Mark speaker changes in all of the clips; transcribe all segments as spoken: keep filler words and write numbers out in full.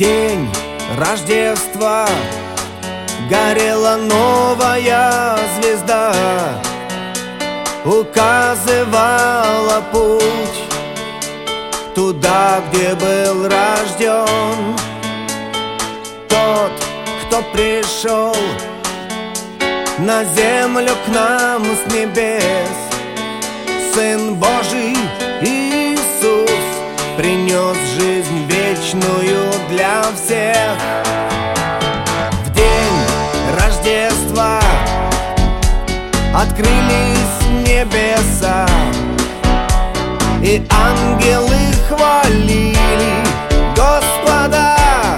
Speaker 1: день Рождества горела новая звезда, указывала путь туда, где был рожден тот, кто пришел на землю к нам с небес. Сын Божий Иисус принес жизнь вечную для всех. В день Рождества открылись небеса, и ангелы хвалили Господа.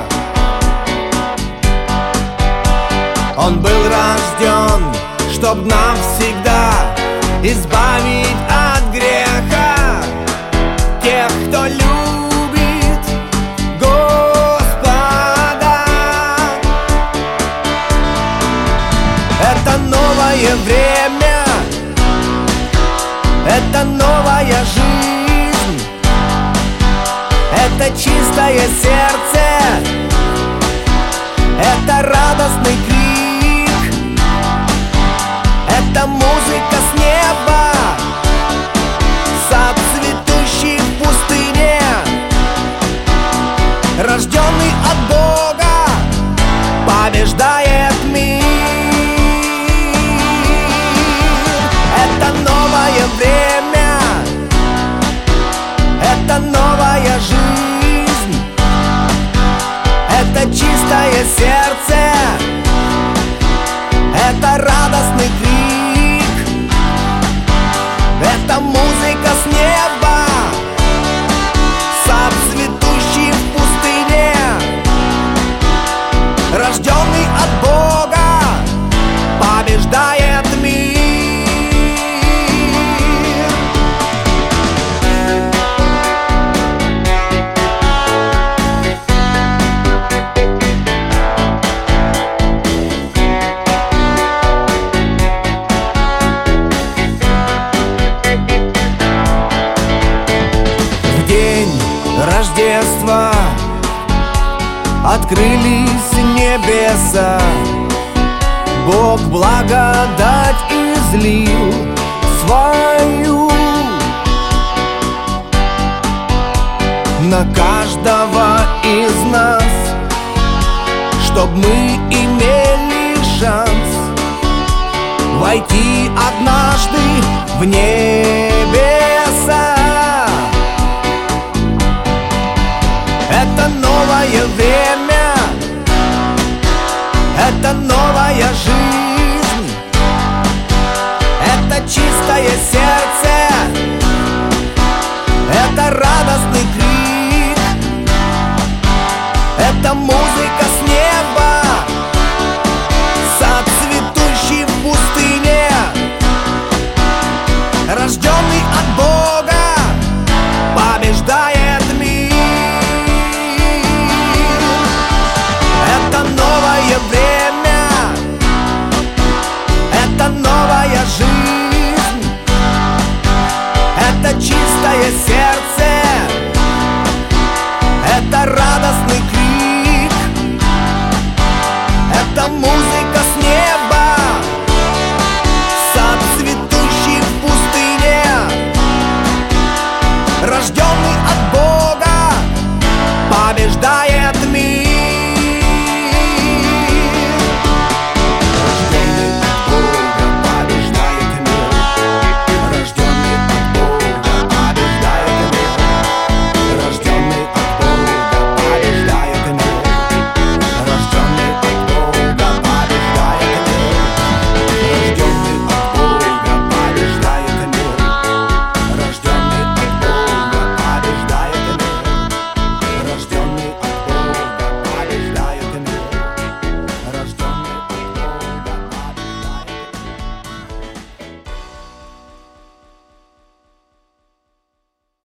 Speaker 1: Он был рожден, чтоб навсегда избавить от греха тех, кто любит Господа. Это новое время, это новая жизнь, это чистое сердце, это радостный крик, это музыка с неба, сад цветущий в пустыне, рожденный от Бога побеждает мир. Это новое время, это новая жизнь, это чистое сердце, это радостный крик, это музыка с неба, сад цветущий в пустыне, рожденный от Бога побеждает мир. Рождества открылись небеса, Бог благодать излил свою на каждого из нас, чтоб мы имели шанс войти однажды в небеса. Это новое время, это новая жизнь, это чистое сердце, это радостный крик, это музыка с неба.